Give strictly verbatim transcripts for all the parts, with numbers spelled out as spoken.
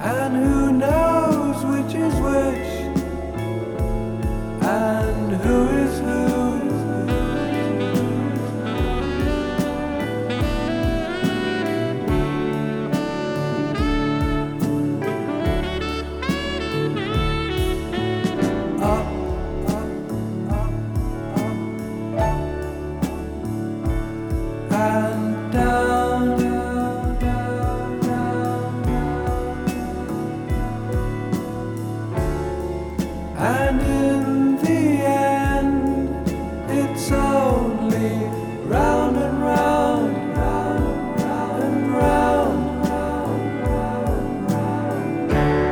And who knows which is which, and who is who. Up, up, up, up, and down, down, down, down, and in the end, it's only round and round, round, round and round, round, round, round.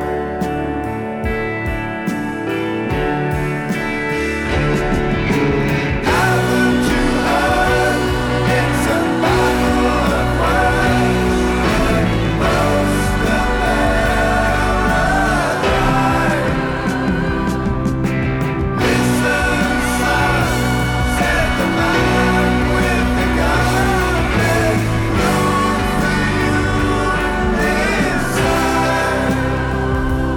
Haven't you heard? It's a battle of words. Most of them are alive. Listen, son, said the man with the gun. There's room for you inside.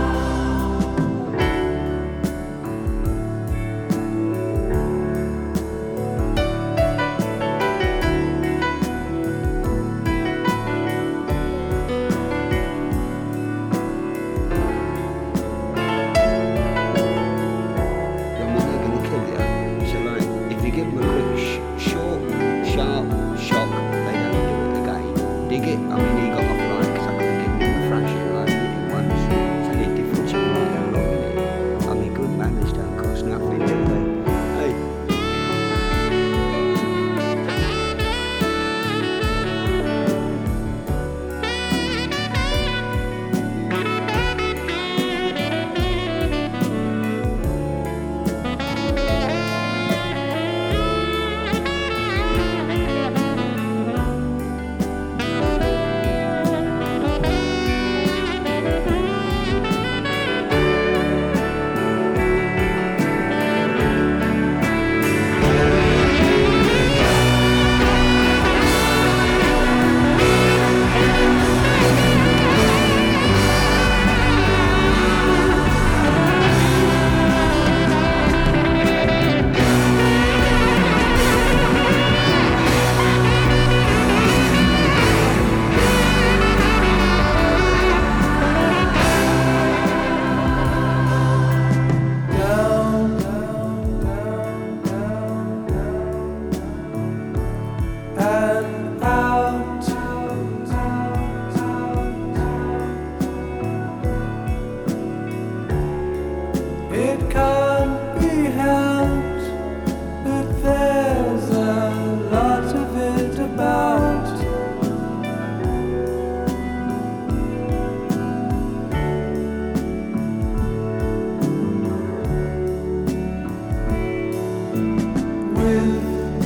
I mean, they're gonna kill you. So like, if you give them a quick, sh- short, sharp shock, they don't do it again. Dig it. I mean, he got off like because I could have given him a thrashing like he did once. It's only a difference of like how long in it. I mean, good manners don't cost nothing, do they? Hey. Down, down, down, down, down, and out, out, out, out. It can't be helped that there's a lot of it about. With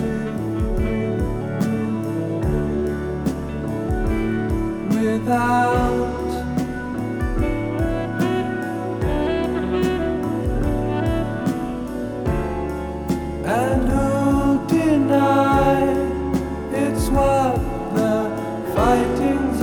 without, and who'll deny it's what the fighting's